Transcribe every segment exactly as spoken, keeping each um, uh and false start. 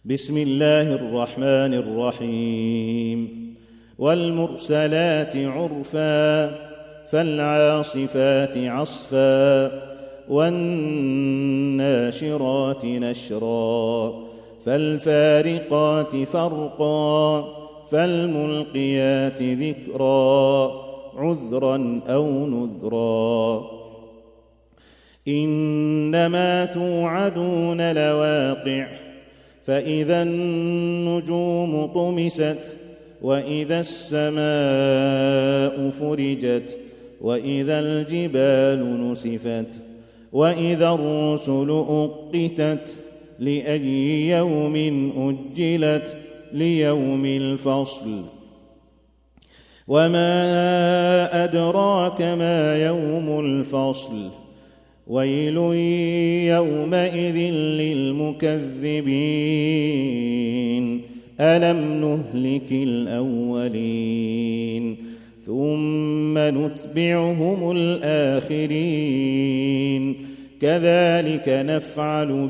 بسم الله الرحمن الرحيم والمرسلات عرفا فالعاصفات عصفا والناشرات نشرا فالفارقات فرقا فالملقيات ذكرا عذرا أو نذرا إنما توعدون لواقع فإذا النجوم طمست وإذا السماء فرجت وإذا الجبال نسفت وإذا الرسل أقتت لأي يوم أجلت ليوم الفصل وما أدراك ما يوم الفصل ويل يومئذ للمكذبين ألم نهلك الأولين ثم نتبعهم الآخرين كذلك نفعل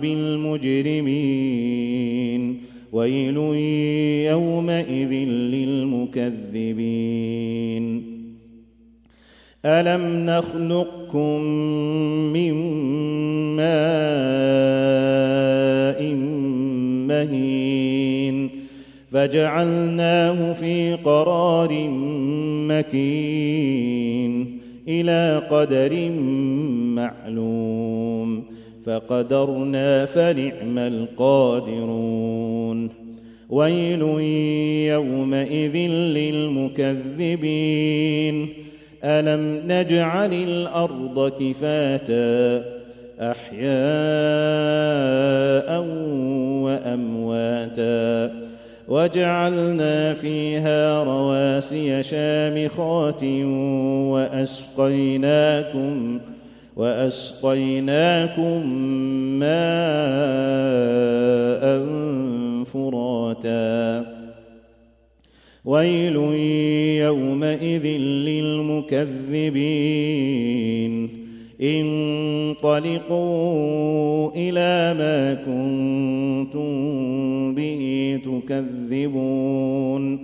بالمجرمين ويل يومئذ للمكذبين ألم نخلقكم من ماء مهين فجعلناه في قرار مكين إلى قدر معلوم فقدرنا فنعم القادرون ويل يومئذ للمكذبين ألم نجعل الأرض كفاتا أحياء وأمواتا وجعلنا فيها رواسي شامخات وأسقيناكم وأسقيناكم ماء فراتا ويل يومئذ للمكذبين انطلقوا إلى ما كنتم به تكذبون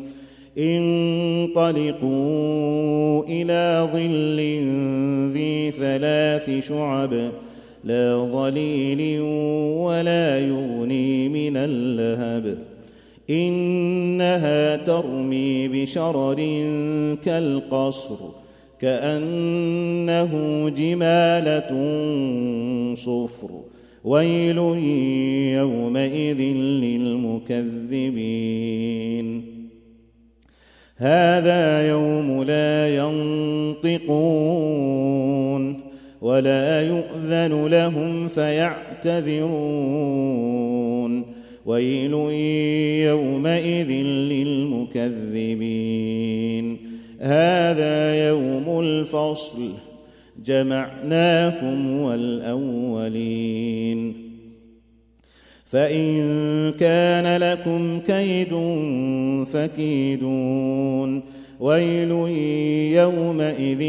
انطلقوا إلى ظل ذي ثلاث شعب لا ظليل ولا يغني من اللهب إنها ترمي بشرر كالقصر كأنه جمالة صفر ويل يومئذ للمكذبين هذا يوم لا ينطقون ولا يؤذن لهم فيعتذرون ويل يومئذ للمكذبين هذا يوم الفصل جمعناكم والأولين فإن كان لكم كيد فكيدون ويل يومئذ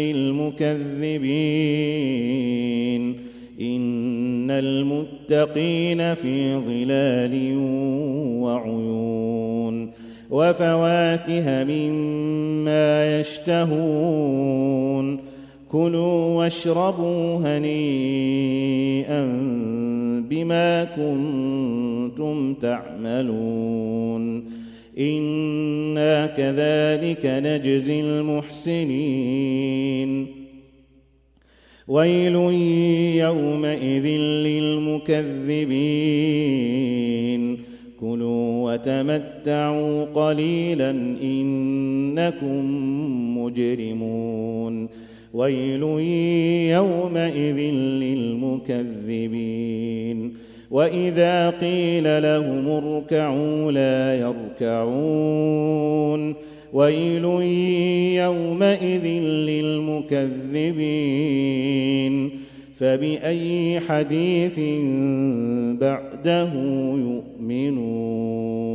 للمكذبين إن المتقين في ظلال وعيون وفواكه مما يشتهون كلوا واشربوا هنيئا بما كنتم تعملون إنا كذلك نجزي المحسنين ويل يومئذ للمكذبين كلوا وتمتعوا قليلا إنكم مجرمون ويل يومئذ للمكذبين وإذا قيل لهم اركعوا لا يركعون ويل يومئذ للمكذبين فبأي حديث بعده يؤمنون